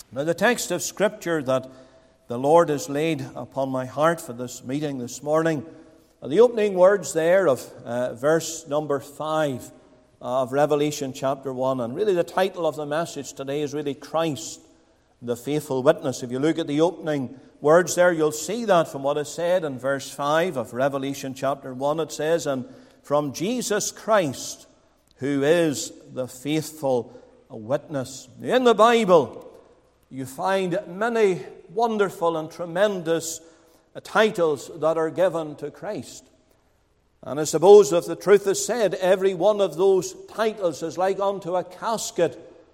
Now, the text of Scripture that the Lord has laid upon my heart for this meeting this morning are the opening words there of verse number 5 of Revelation chapter 1. And really the title of the message today is really Christ, the faithful witness. If you look at the opening words there, you'll see that from what is said in verse 5 of Revelation chapter 1. It says, "And from Jesus Christ, who is the faithful witness." In the Bible, you find many wonderful and tremendous titles that are given to Christ. And I suppose if the truth is said, every one of those titles is like unto a casket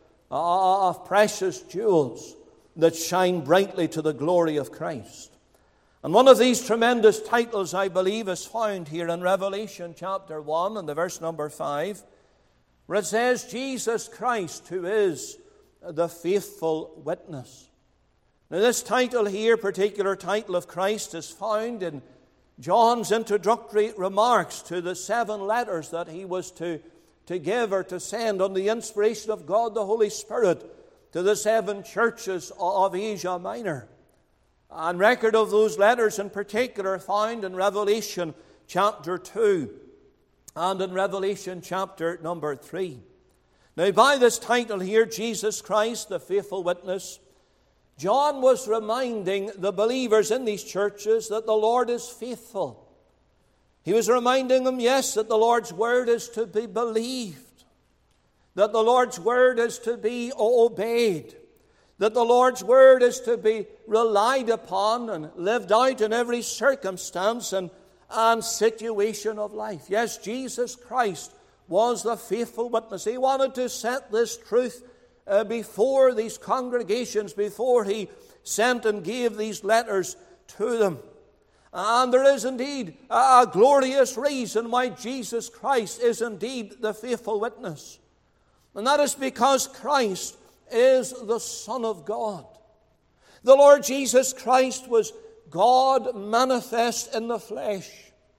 of precious jewels that shine brightly to the glory of Christ. And one of these tremendous titles, I believe, is found here in Revelation chapter 1 and the verse number 5, where it says, Jesus Christ, who is the faithful witness. Now this title here, particular title of Christ, is found in John's introductory remarks to the 7 letters that he was to give or to send on the inspiration of God the Holy Spirit to the 7 churches of Asia Minor. And record of those letters in particular found in Revelation chapter 2 and in Revelation chapter number 3. Now, by this title here, Jesus Christ, the faithful witness, John was reminding the believers in these churches that the Lord is faithful. He was reminding them, yes, that the Lord's word is to be believed, that the Lord's word is to be obeyed, that the Lord's word is to be relied upon and lived out in every circumstance and situation of life. Yes, Jesus Christ was the faithful witness. He wanted to set this truth before these congregations, before he sent and gave these letters to them. And there is indeed a glorious reason why Jesus Christ is indeed the faithful witness. And that is because Christ is the Son of God. The Lord Jesus Christ was God manifest in the flesh.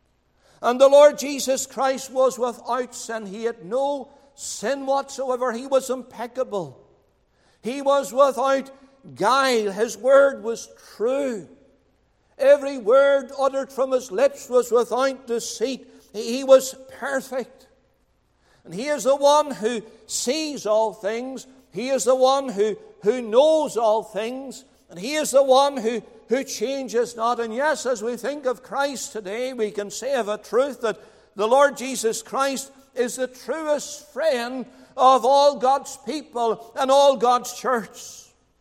And the Lord Jesus Christ was without sin. He had no sin whatsoever. He was impeccable. He was without guile. His word was true. Every word uttered from his lips was without deceit. He was perfect. And he is the one who sees all things. He is the one who knows all things. And he is the one who changes not. And yes, as we think of Christ today, we can say of a truth that the Lord Jesus Christ is the truest friend of all God's people and all God's church.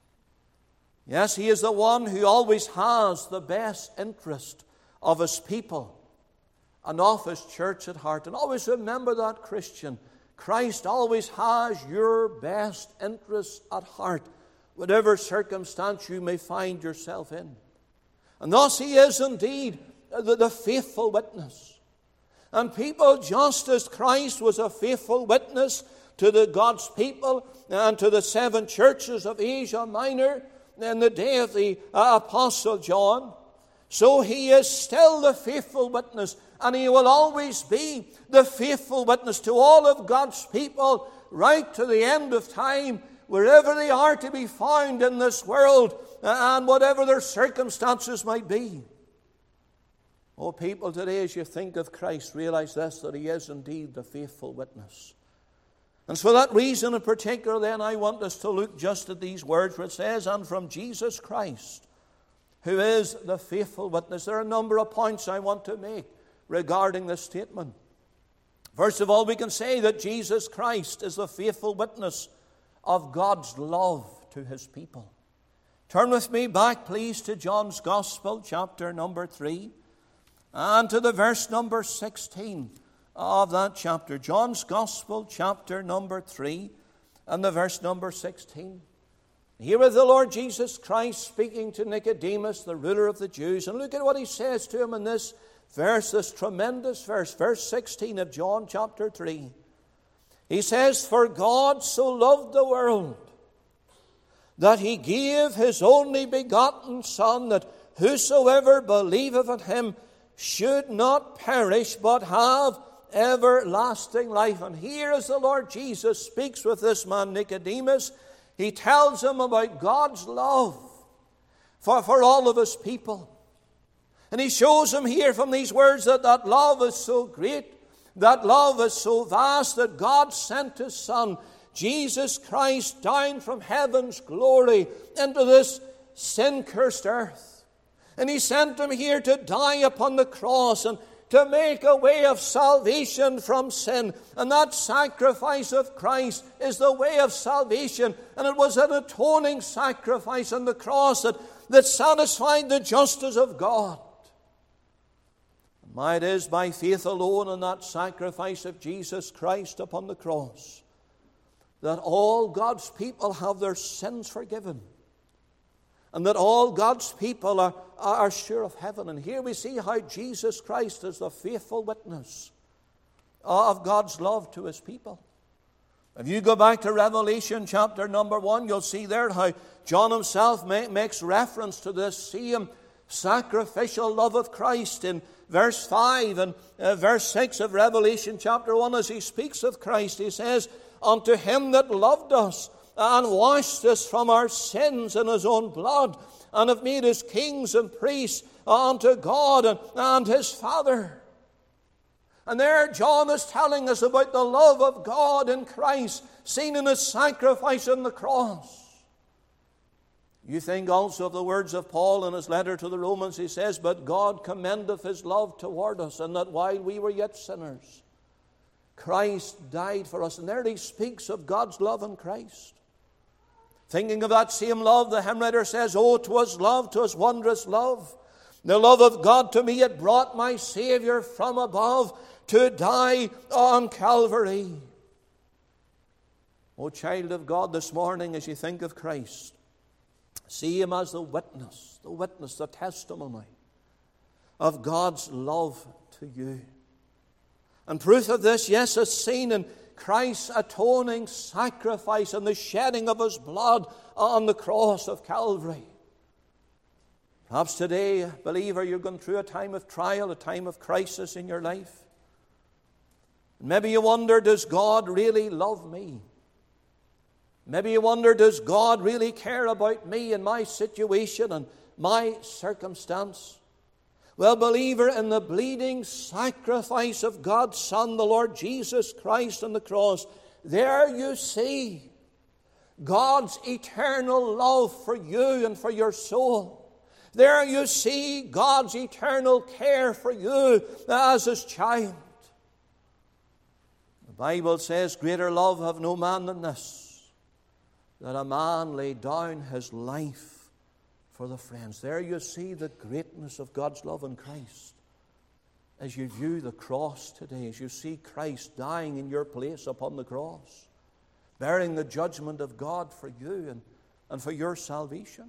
Yes, he is the one who always has the best interest of his people and of his church at heart. And always remember that, Christian. Christ always has your best interest at heart, whatever circumstance you may find yourself in. And thus he is indeed the faithful witness. And people, just as Christ was a faithful witness to the God's people and to the 7 churches of Asia Minor in the day of the Apostle John, so he is still the faithful witness, and he will always be the faithful witness to all of God's people right to the end of time, wherever they are to be found in this world and whatever their circumstances might be. Oh, people, today as you think of Christ, realize this, that he is indeed the faithful witness. And for that reason in particular, then, I want us to look just at these words where it says, "And from Jesus Christ, who is the faithful witness." There are a number of points I want to make regarding this statement. First of all, we can say that Jesus Christ is the faithful witness of God's love to his people. Turn with me back, please, to John's Gospel, chapter number 3, and to the verse number 16 of that chapter. John's Gospel, chapter number 3, and the verse number 16. Here is the Lord Jesus Christ speaking to Nicodemus, the ruler of the Jews. And look at what he says to him in this verse, this tremendous verse, verse 16 of John chapter 3. He says, "For God so loved the world that he gave his only begotten Son, that whosoever believeth in him should not perish, but have everlasting life." And here as the Lord Jesus speaks with this man Nicodemus, He tells him about God's love for all of his people. And he shows him here from these words that love is so great, that love is so vast, that God sent his Son, Jesus Christ, down from heaven's glory into this sin-cursed earth. And he sent him here to die upon the cross and to make a way of salvation from sin. And that sacrifice of Christ is the way of salvation. And it was an atoning sacrifice on the cross that satisfied the justice of God. And it is by faith alone in that sacrifice of Jesus Christ upon the cross that all God's people have their sins forgiven, and that all God's people are sure of heaven. And here we see how Jesus Christ is the faithful witness of God's love to his people. If you go back to Revelation chapter number 1, you'll see there how John himself makes reference to this same sacrificial love of Christ in verse 5 and verse 6 of Revelation chapter 1. As he speaks of Christ, he says, "Unto him that loved us and washed us from our sins in his own blood, and have made us kings and priests unto God and his Father." And there John is telling us about the love of God in Christ, seen in his sacrifice on the cross. You think also of the words of Paul in his letter to the Romans. He says, "But God commendeth his love toward us, and that while we were yet sinners, Christ died for us." And there he speaks of God's love in Christ. Thinking of that same love, the hymn writer says, "Oh, 'twas love, 'twas wondrous love. The love of God to me, it brought my Savior from above to die on Calvary." Oh, child of God, this morning as you think of Christ, see him as the witness, the testimony of God's love to you. And proof of this, yes, is seen in Christ's atoning sacrifice and the shedding of his blood on the cross of Calvary. Perhaps today, believer, you're going through a time of trial, a time of crisis in your life. Maybe you wonder, does God really love me? Maybe you wonder, does God really care about me and my situation and my circumstance? Well, believer, in the bleeding sacrifice of God's Son, the Lord Jesus Christ on the cross, there you see God's eternal love for you and for your soul. There you see God's eternal care for you as his child. The Bible says, "Greater love have no man than this, that a man lay down his life for the friends." There you see the greatness of God's love in Christ. As you view the cross today, as you see Christ dying in your place upon the cross, bearing the judgment of God for you and for your salvation.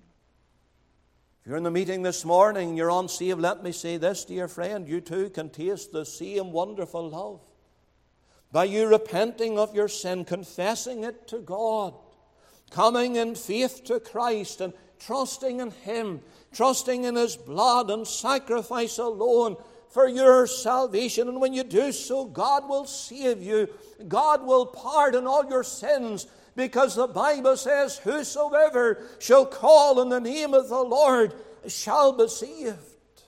If you're in the meeting this morning, you're unsaved, let me say this, dear friend, you too can taste the same wonderful love. By you repenting of your sin, confessing it to God, coming in faith to Christ and trusting in him, trusting in his blood and sacrifice alone for your salvation. And when you do so, God will save you. God will pardon all your sins, because the Bible says, "Whosoever shall call on the name of the Lord shall be saved."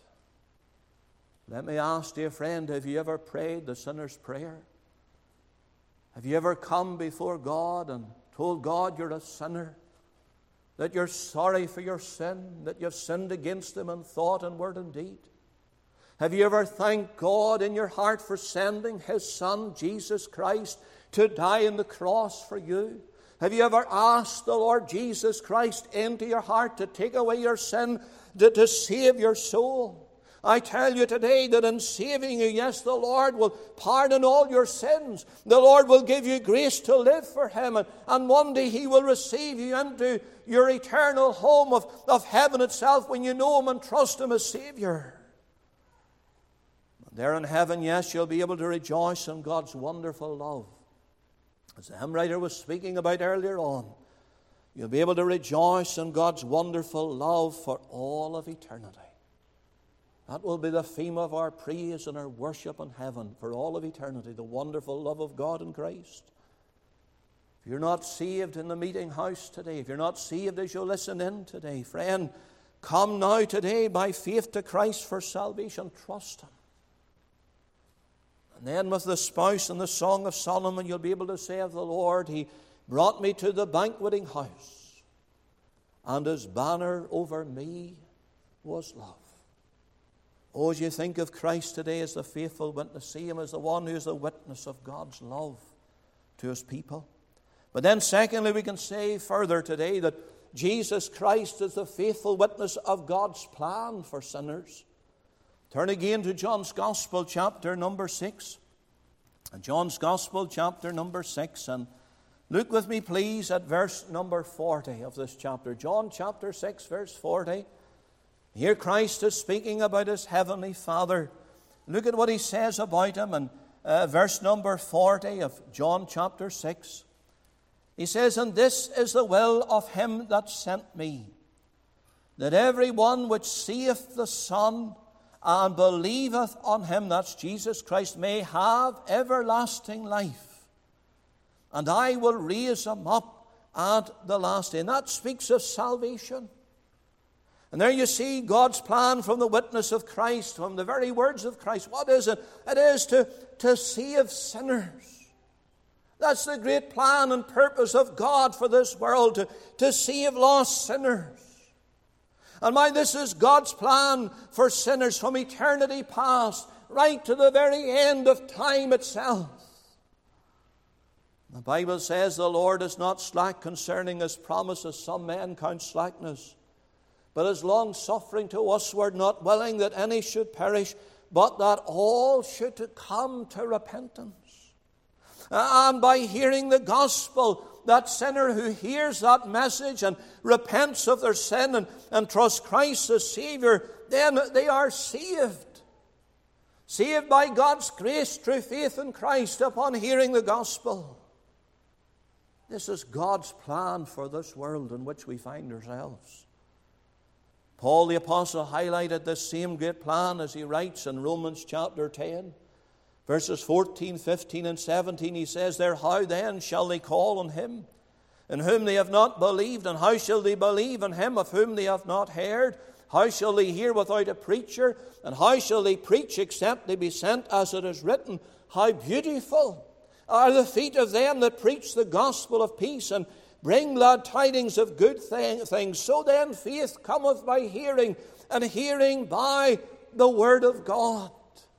Let me ask, dear friend, have you ever prayed the sinner's prayer? Have you ever come before God and told God you're a sinner, that you're sorry for your sin, that you've sinned against him in thought and word and deed? Have you ever thanked God in your heart for sending his Son, Jesus Christ, to die on the cross for you? Have you ever asked the Lord Jesus Christ into your heart to take away your sin, to save your soul? I tell you today that in saving you, yes, the Lord will pardon all your sins. The Lord will give you grace to live for him. And one day he will receive you into your eternal home of heaven itself when you know him and trust him as Savior. And there in heaven, yes, you'll be able to rejoice in God's wonderful love. As the hymn writer was speaking about earlier on, you'll be able to rejoice in God's wonderful love for all of eternity. That will be the theme of our praise and our worship in heaven for all of eternity, the wonderful love of God in Christ. If you're not saved in the meeting house today, if you're not saved as you listen in today, friend, come now today by faith to Christ for salvation. Trust Him. And then with the spouse and the Song of Solomon, you'll be able to say of the Lord, He brought me to the banqueting house, and His banner over me was love. Oh, as you think of Christ today as the faithful witness, see Him as the one who is the witness of God's love to His people. But then secondly, we can say further today that Jesus Christ is the faithful witness of God's plan for sinners. Turn again to John's Gospel, chapter number 6. John's Gospel, chapter number 6. And look with me, please, at verse number 40 of this chapter. John chapter 6, verse 40. Here Christ is speaking about His heavenly Father. Look at what He says about Him in verse number 40 of John chapter 6. He says, "And this is the will of Him that sent me, that every one which seeth the Son and believeth on Him," that's Jesus Christ, "may have everlasting life. And I will raise him up at the last day." And that speaks of salvation. And there you see God's plan from the witness of Christ, from the very words of Christ. What is it? It is to save sinners. That's the great plan and purpose of God for this world, to save lost sinners. And this is God's plan for sinners from eternity past, right to the very end of time itself. The Bible says the Lord is not slack concerning His promise, as some men count slackness, but is long-suffering to usward, not willing that any should perish, but that all should come to repentance. And by hearing the gospel, that sinner who hears that message and repents of their sin and trusts Christ as Savior, then they are saved. Saved by God's grace through faith in Christ upon hearing the gospel. This is God's plan for this world in which we find ourselves. Paul the Apostle highlighted this same great plan as he writes in Romans chapter 10. Verses 14, 15, and 17, he says there, "How then shall they call on Him in whom they have not believed? And how shall they believe in Him of whom they have not heard? How shall they hear without a preacher? And how shall they preach except they be sent? As it is written, how beautiful are the feet of them that preach the gospel of peace and bring glad tidings of good things. So then faith cometh by hearing, and hearing by the word of God."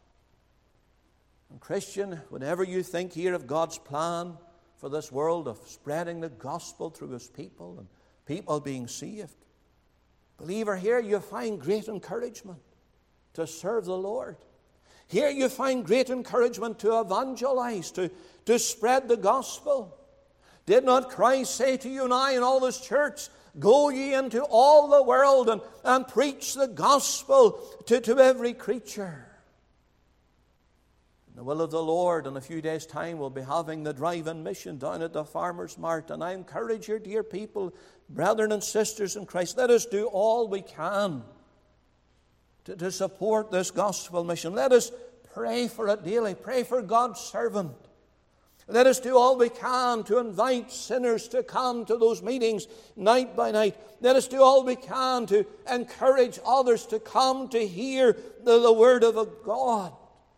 And Christian, whenever you think here of God's plan for this world of spreading the gospel through His people and people being saved, believer, here you find great encouragement to serve the Lord. Here you find great encouragement to evangelize, to spread the gospel. Did not Christ say to you and I in all this church, "Go ye into all the world and preach the gospel to every creature"? In the will of the Lord, in a few days' time, we'll be having the drive-in mission down at the Farmers Mart. And I encourage you, dear people, brethren and sisters in Christ, let us do all we can to support this gospel mission. Let us pray for it daily. Pray for God's servant. Let us do all we can to invite sinners to come to those meetings night by night. Let us do all we can to encourage others to come to hear the word of God.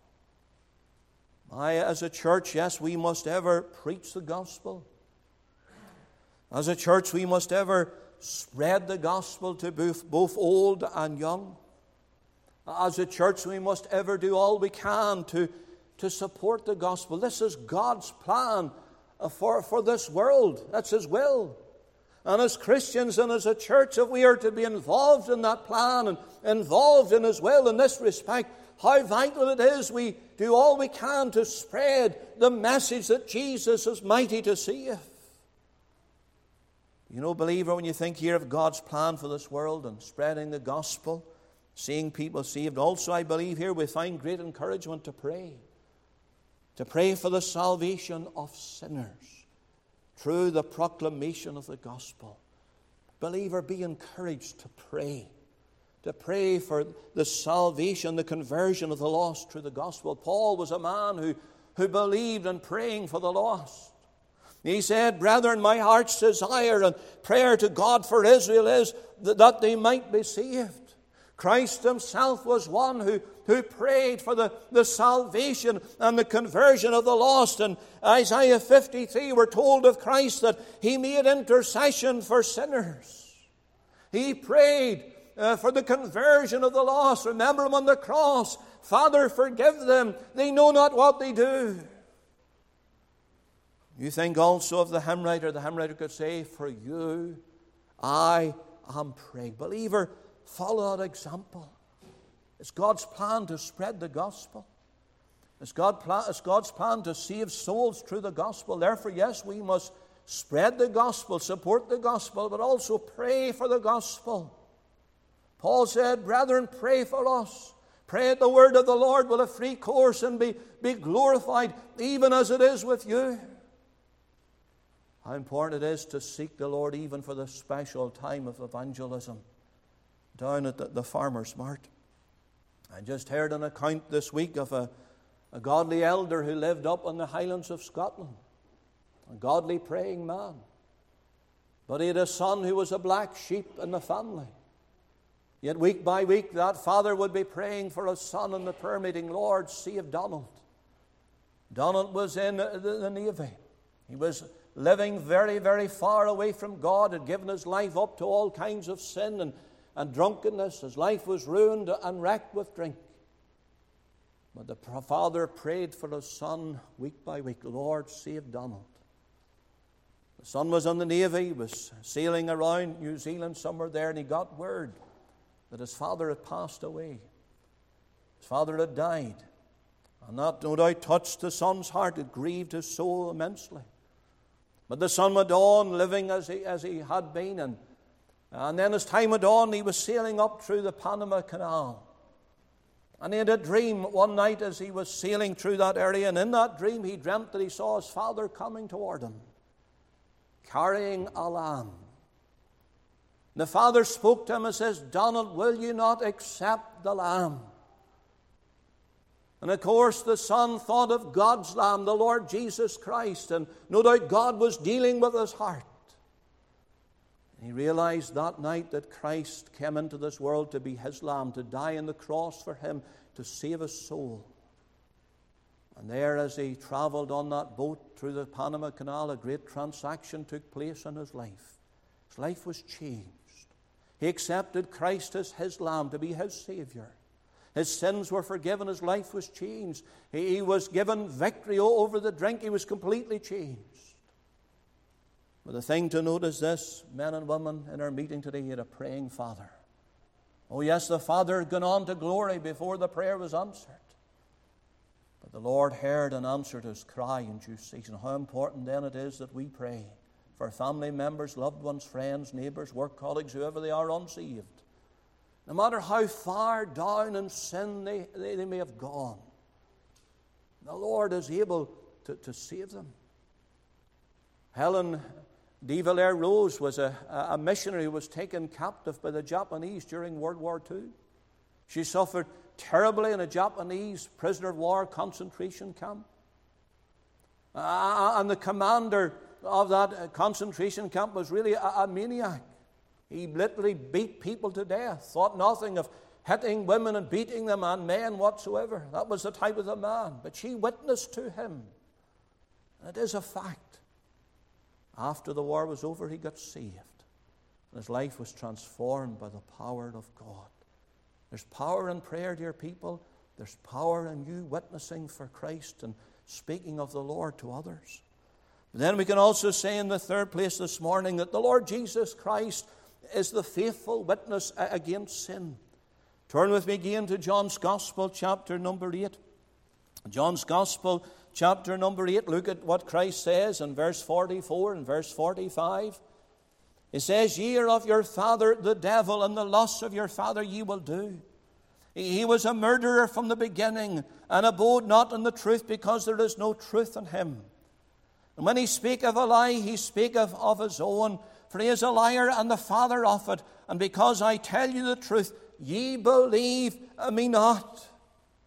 As a church, yes, we must ever preach the gospel. As a church, we must ever spread the gospel to both old and young. As a church, we must ever do all we can to support the gospel. This is God's plan for this world. That's His will. And as Christians and as a church, if we are to be involved in that plan and involved in His will in this respect, how vital it is we do all we can to spread the message that Jesus is mighty to save. You know, believer, when you think here of God's plan for this world and spreading the gospel, seeing people saved, also I believe here we find great encouragement to pray. To pray for the salvation of sinners through the proclamation of the gospel. Believer, be encouraged to pray. To pray for the salvation, the conversion of the lost through the gospel. Paul was a man who believed in praying for the lost. He said, brethren, my heart's desire and prayer to God for Israel is that they might be saved. Christ himself was one who prayed for the salvation and the conversion of the lost. In Isaiah 53, we're told of Christ that he made intercession for sinners. He prayed for the conversion of the lost. Remember him on the cross. Father, forgive them. They know not what they do. You think also of the hymn writer. The hymn writer could say, for you I am praying. Believer, follow that example. It's God's plan to spread the gospel. It's God's plan to save souls through the gospel. Therefore, yes, we must spread the gospel, support the gospel, but also pray for the gospel. Paul said, brethren, pray for us. Pray that the word of the Lord will have free course and be glorified, even as it is with you. How important it is to seek the Lord even for the special time of evangelism down at the farmer's mart. I just heard an account this week of a godly elder who lived up in the Highlands of Scotland, a godly praying man. But he had a son who was a black sheep in the family. Yet week by week that father would be praying for his son in the prayer meeting, Lord, save Donald. Donald was in the Navy. He was living very, very far away from God, had given his life up to all kinds of sin and drunkenness. His life was ruined and wrecked with drink. But the father prayed for his son week by week, Lord, save Donald. The son was in the Navy, he was sailing around New Zealand somewhere there, and he got word that his father had passed away. His father had died. And that no doubt touched the son's heart. It grieved his soul immensely. But the son went on living as he had been. And then as time went on, he was sailing up through the Panama Canal. And he had a dream one night as he was sailing through that area. And in that dream, he dreamt that he saw his father coming toward him, carrying a lamb. The father spoke to him and says, Donald, will you not accept the lamb? And of course the son thought of God's lamb, the Lord Jesus Christ, and no doubt God was dealing with his heart. And he realized that night that Christ came into this world to be his lamb, to die on the cross for him, to save his soul. And there, as he traveled on that boat through the Panama Canal, a great transaction took place in his life. His life was changed. He accepted Christ as his lamb, to be his Savior. His sins were forgiven. His life was changed. He was given victory over the drink. He was completely changed. But the thing to note is this, men and women in our meeting today, he had a praying father. Oh yes, the father had gone on to glory before the prayer was answered. But the Lord heard and answered his cry in due season. How important then it is that we pray for family members, loved ones, friends, neighbors, work colleagues, whoever they are unsaved. No matter how far down in sin they may have gone, the Lord is able to save them. Helen de Villers-Rose was a missionary who was taken captive by the Japanese during World War II. She suffered terribly in a Japanese prisoner of war concentration camp. And the commander of that concentration camp was really a maniac. He literally beat people to death, thought nothing of hitting women and beating them and men whatsoever. That was the type of the man. But she witnessed to him. And it is a fact. After the war was over, he got saved. And his life was transformed by the power of God. There's power in prayer, dear people. There's power in you witnessing for Christ and speaking of the Lord to others. But then we can also say in the third place this morning that the Lord Jesus Christ is the faithful witness against sin. Turn with me again to John's Gospel, chapter number 8. John's Gospel, chapter number 8. Look at what Christ says in verse 44 and verse 45. He says, Ye are of your father the devil, and the lusts of your father ye will do. He was a murderer from the beginning, and abode not in the truth, because there is no truth in him. And when he spake of a lie, he spake of his own, for he is a liar and the father of it. And because I tell you the truth, ye believe me not.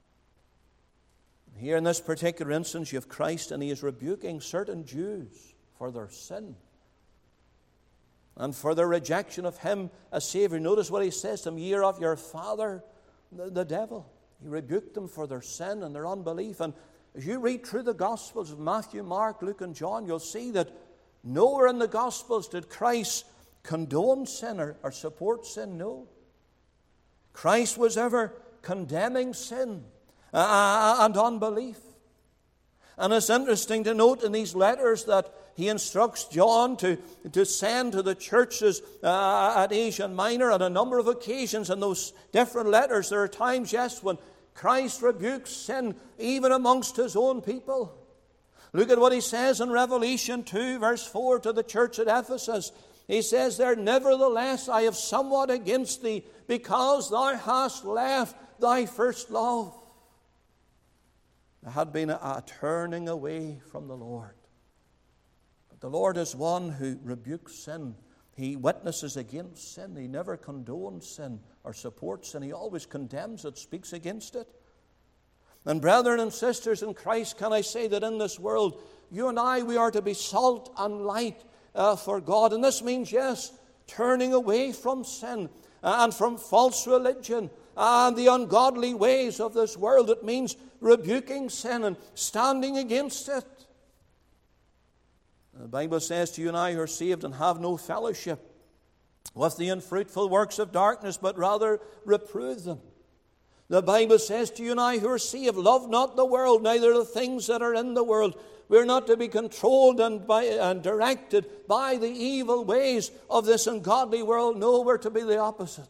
Here in this particular instance, you have Christ, and he is rebuking certain Jews, for their sin and for their rejection of Him as Savior. Notice what He says to them, "Ye are of your father, the devil." He rebuked them for their sin and their unbelief. And as you read through the Gospels of Matthew, Mark, Luke, and John, you'll see that nowhere in the Gospels did Christ condone sin or support sin. No. Christ was ever condemning sin and unbelief. And it's interesting to note in these letters that He instructs John to send to the churches at Asia Minor on a number of occasions. In those different letters, there are times, yes, when Christ rebukes sin even amongst His own people. Look at what He says in Revelation 2, verse 4 to the church at Ephesus. He says there, "Nevertheless, I have somewhat against thee, because thou hast left thy first love." There had been a turning away from the Lord. But the Lord is one who rebukes sin. He witnesses against sin. He never condones sin or supports sin. He always condemns it, speaks against it. And brethren and sisters in Christ, can I say that in this world, you and I, we are to be salt and light for God. And this means, yes, turning away from sin and from false religion and the ungodly ways of this world. It means rebuking sin and standing against it. The Bible says to you and I who are saved and have no fellowship with the unfruitful works of darkness, but rather reprove them. The Bible says to you and I who are saved, love not the world, neither the things that are in the world. We're not to be controlled and directed by the evil ways of this ungodly world. No, we're to be the opposite.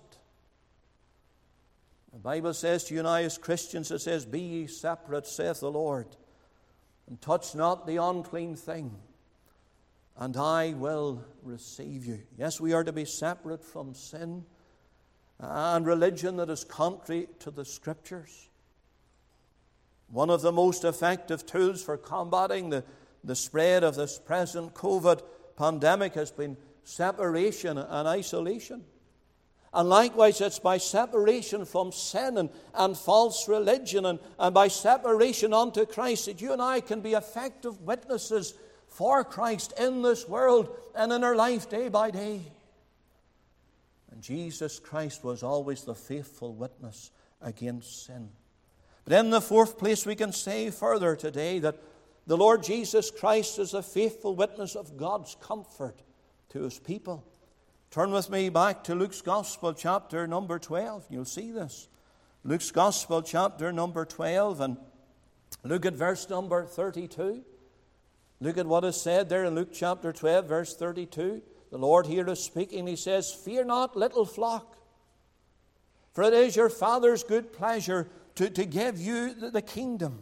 The Bible says to you and I as Christians, it says, "Be ye separate, saith the Lord, and touch not the unclean thing, and I will receive you." Yes, we are to be separate from sin and religion that is contrary to the Scriptures. One of the most effective tools for combating the spread of this present COVID pandemic has been separation and isolation. And likewise, it's by separation from sin and false religion and by separation unto Christ that you and I can be effective witnesses for Christ in this world and in our life day by day. And Jesus Christ was always the faithful witness against sin. But in the fourth place, we can say further today that the Lord Jesus Christ is a faithful witness of God's comfort to His people. Turn with me back to Luke's Gospel, chapter number 12. You'll see this. Luke's Gospel, chapter number 12, and look at verse number 32. Look at what is said there in Luke chapter 12, verse 32. The Lord here is speaking. He says, "Fear not, little flock, for it is your Father's good pleasure to give you the kingdom."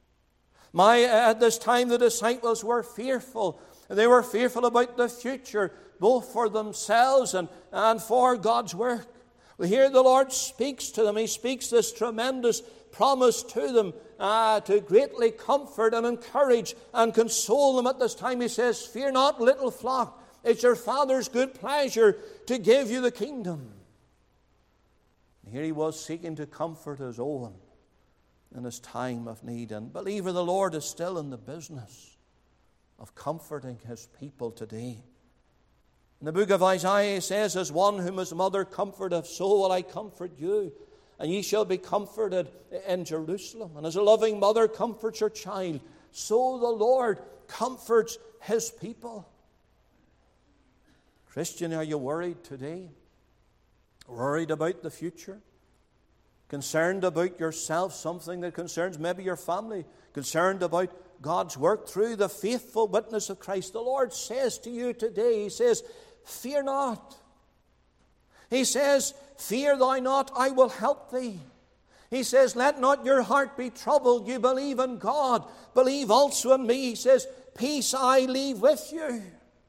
At this time, the disciples were fearful. They were fearful about the future, both for themselves and for God's work. Well, here the Lord speaks to them. He speaks this tremendous promise to them to greatly comfort and encourage and console them at this time. He says, "Fear not, little flock. It's your Father's good pleasure to give you the kingdom." Here He was seeking to comfort His own in His time of need. And believer, the Lord is still in the business of comforting His people today. In the book of Isaiah, He says, "As one whom his mother comforteth, so will I comfort you, and ye shall be comforted in Jerusalem." And as a loving mother comforts her child, so the Lord comforts His people. Christian, are you worried today? Worried about the future? Concerned about yourself, something that concerns maybe your family? Concerned about God's work through the faithful witness of Christ? The Lord says to you today, He says, "Fear not." He says, "Fear thou not, I will help thee." He says, "Let not your heart be troubled. You believe in God, believe also in me." He says, "Peace I leave with you."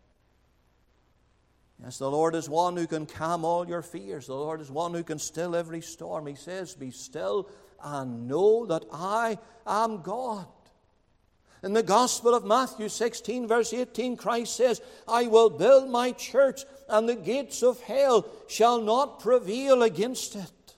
Yes, the Lord is one who can calm all your fears. The Lord is one who can still every storm. He says, "Be still and know that I am God." In the Gospel of Matthew 16, verse 18, Christ says, "I will build my church, and the gates of hell shall not prevail against it."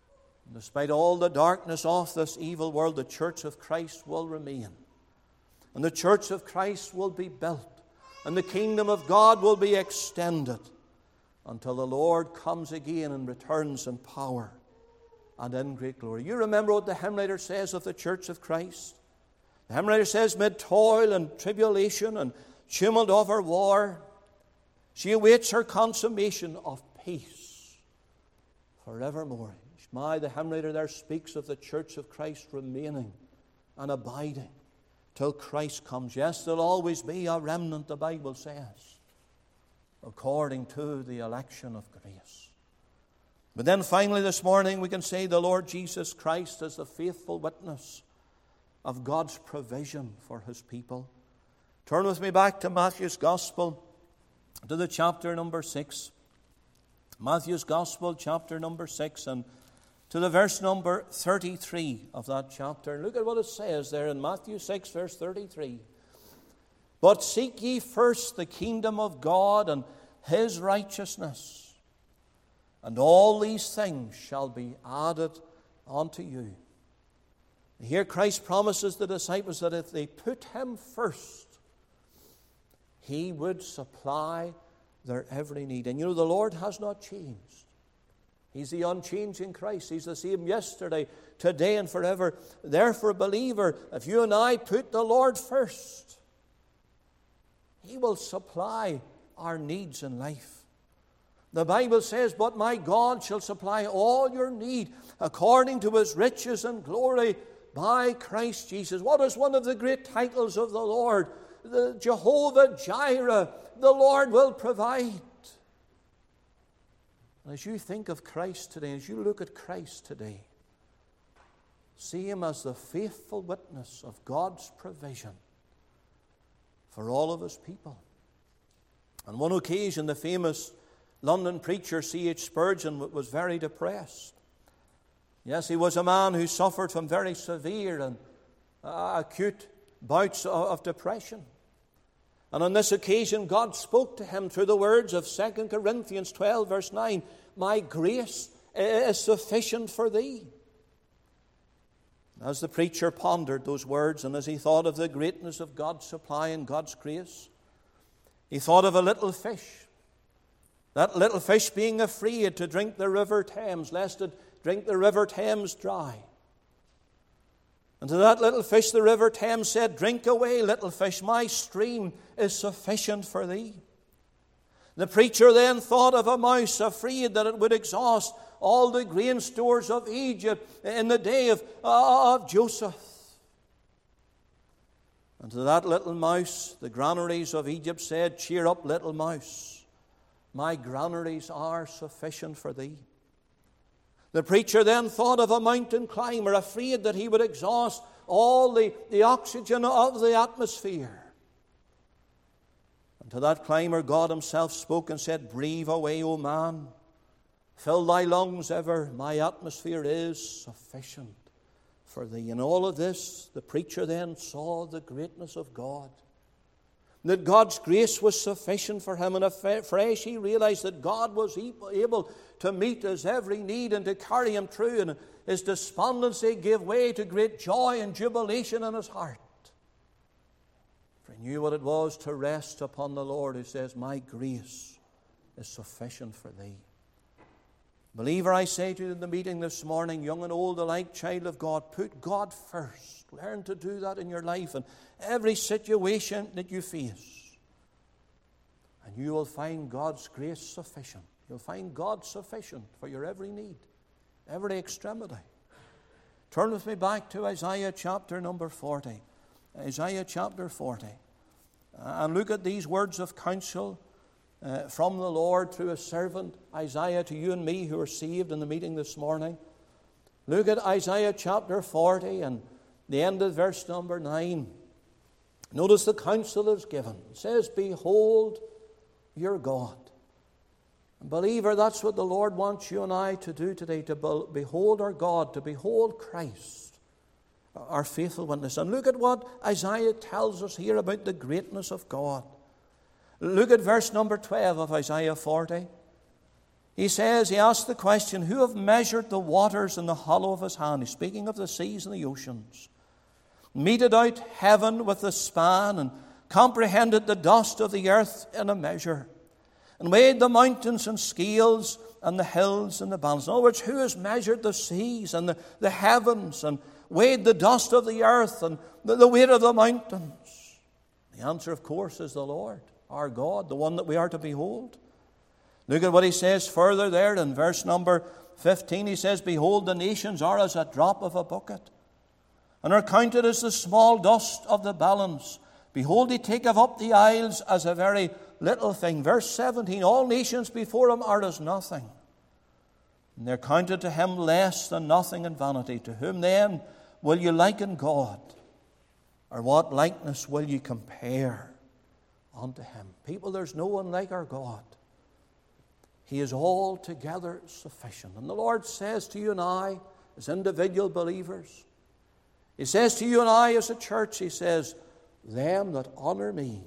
Despite all the darkness of this evil world, the church of Christ will remain. and the church of Christ will be built, and the kingdom of God will be extended until the Lord comes again and returns in power and in great glory. You remember what the hymn writer says of the church of Christ? The hymn writer says, mid toil and tribulation and tumult of her war, she awaits her consummation of peace forevermore. The hymn writer there speaks of the church of Christ remaining and abiding till Christ comes. Yes, there'll always be a remnant, the Bible says, according to the election of grace. But then finally this morning we can say the Lord Jesus Christ is the faithful witness of God's provision for His people. Turn with me back to Matthew's Gospel, to the chapter number 6. Matthew's Gospel, chapter number 6, and to the verse number 33 of that chapter. Look at what it says there in Matthew 6, verse 33. But seek ye first the kingdom of God and His righteousness, and all these things shall be added unto you. Here Christ promises the disciples that if they put Him first, He would supply their every need. And you know, the Lord has not changed. He's the unchanging Christ. He's the same yesterday, today, and forever. Therefore, believer, if you and I put the Lord first, He will supply our needs in life. The Bible says, but my God shall supply all your need according to His riches and glory by Christ Jesus. What is one of the great titles of the Lord? The Jehovah Jireh, the Lord will provide. And as you think of Christ today, as you look at Christ today, see Him as the faithful witness of God's provision for all of His people. On one occasion, the famous London preacher C.H. Spurgeon was very depressed. Yes, he was a man who suffered from very severe and acute bouts of depression. And on this occasion, God spoke to him through the words of 2 Corinthians 12, verse 9, my grace is sufficient for thee. As the preacher pondered those words, and as he thought of the greatness of God's supply and God's grace, he thought of a little fish. That little fish being afraid to drink the river Thames, lest it drink the river Thames dry. And to that little fish, the river Thames said, drink away, little fish, my stream is sufficient for thee. The preacher then thought of a mouse, afraid that it would exhaust all the grain stores of Egypt in the day of Joseph. And to that little mouse, the granaries of Egypt said, cheer up, little mouse, my granaries are sufficient for thee. The preacher then thought of a mountain climber, afraid that he would exhaust all the oxygen of the atmosphere. And to that climber, God Himself spoke and said, breathe away, O man, fill thy lungs ever, my atmosphere is sufficient for thee. In all of this, the preacher then saw the greatness of God, that God's grace was sufficient for him, and afresh he realized that God was able to meet his every need and to carry him through, and his despondency gave way to great joy and jubilation in his heart. For he knew what it was to rest upon the Lord, who says, my grace is sufficient for thee. Believer, I say to you in the meeting this morning, young and old alike, child of God, put God first. Learn to do that in your life and every situation that you face. And you will find God's grace sufficient. You'll find God sufficient for your every need, every extremity. Turn with me back to Isaiah chapter number 40. Isaiah chapter 40. And look at these words of counsel from the Lord through His servant Isaiah to you and me who are saved in the meeting this morning. Look at Isaiah chapter 40 and the end of verse number 9. Notice the counsel is given. It says, behold your God. And believer, that's what the Lord wants you and I to do today, to behold our God, to behold Christ, our faithful witness. And look at what Isaiah tells us here about the greatness of God. Look at verse number 12 of Isaiah 40. He says, he asks the question, who have measured the waters in the hollow of his hand? He's speaking of the seas and the oceans. meted out heaven with a span, and comprehended the dust of the earth in a measure, and weighed the mountains in scales, and the hills in the balance. In other words, who has measured the seas and the heavens, and weighed the dust of the earth and the weight of the mountains? The answer, of course, is the Lord, our God, the one that we are to behold. Look at what he says further there in verse number 15. He says, behold, the nations are as a drop of a bucket, and are counted as the small dust of the balance. Behold, he taketh up the isles as a very little thing. Verse 17, all nations before him are as nothing, and they're counted to him less than nothing in vanity. To whom then will you liken God? Or what likeness will you compare unto him? People, there's no one like our God. He is altogether sufficient. And the Lord says to you and I, as individual believers, He says to you and I as a church, He says, them that honor me,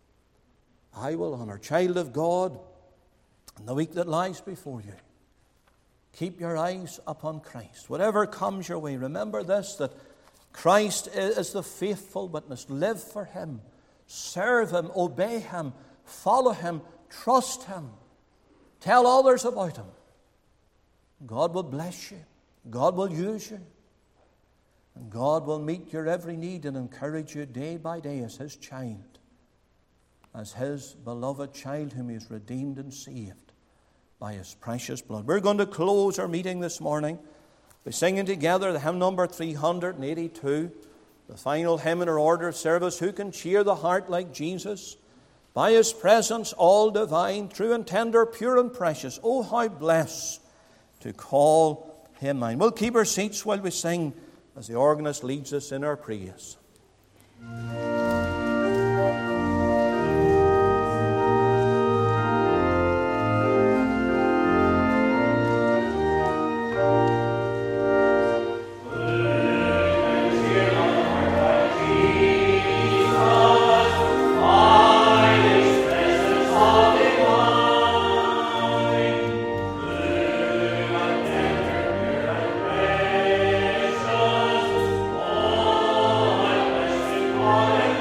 I will honor. Child of God, in the week that lies before you, keep your eyes upon Christ. Whatever comes your way, remember this, that Christ is the faithful witness. Live for Him. Serve Him. Obey Him. Follow Him. Trust Him. Tell others about Him. God will bless you. God will use you. And God will meet your every need and encourage you day by day as His child, as His beloved child whom He has redeemed and saved by His precious blood. We're going to close our meeting this morning by singing together the hymn number 382, the final hymn in our order of service. Who can cheer the heart like Jesus? By His presence all divine, true and tender, pure and precious. Oh, how blessed to call Him mine. We'll keep our seats while we sing as the organist leads us in our praise. Amen.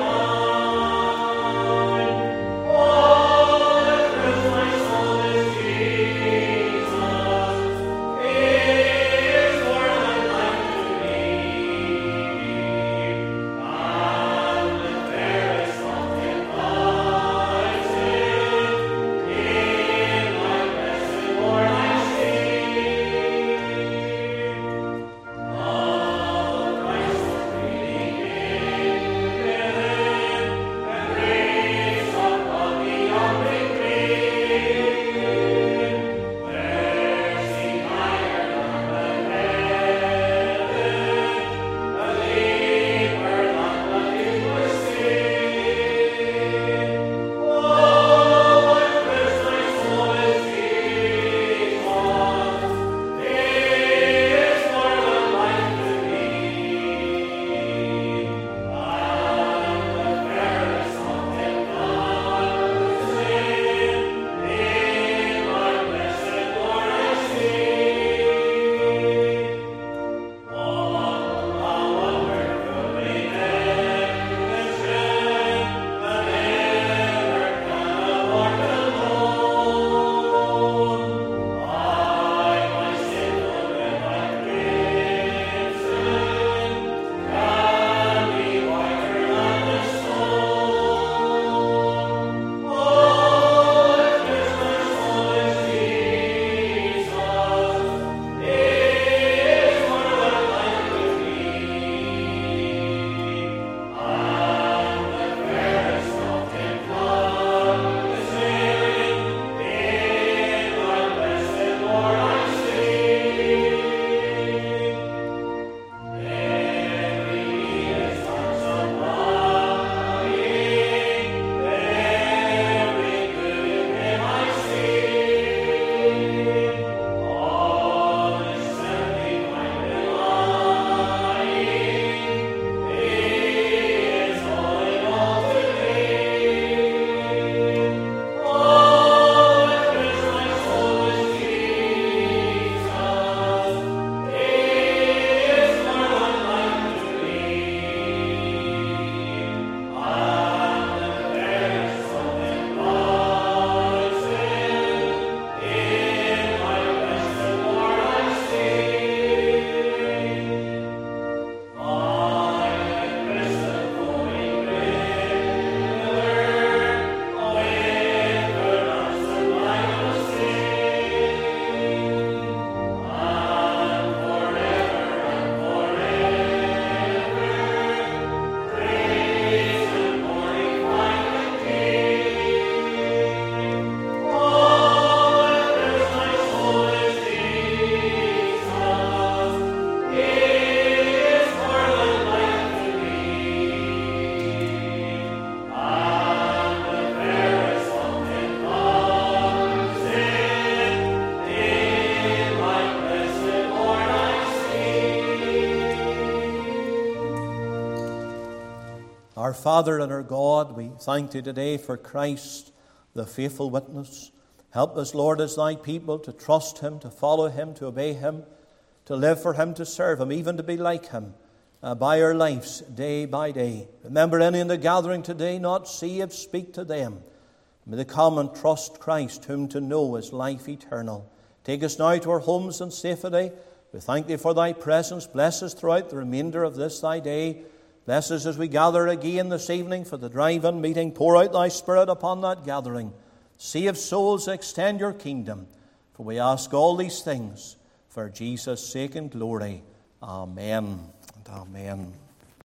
Our Father and our God, we thank Thee today for Christ, the faithful witness. Help us, Lord, as Thy people, to trust Him, to follow Him, to obey Him, to live for Him, to serve Him, even to be like Him by our lives day by day. Remember any in the gathering today not saved, speak to them. May they come and trust Christ, whom to know is life eternal. Take us now to our homes in safety. We thank Thee for Thy presence. Bless us throughout the remainder of this Thy day. Bless us as we gather again this evening for the drive-in meeting. Pour out Thy Spirit upon that gathering. Save souls, extend Your kingdom. For we ask all these things for Jesus' sake and glory. Amen and amen.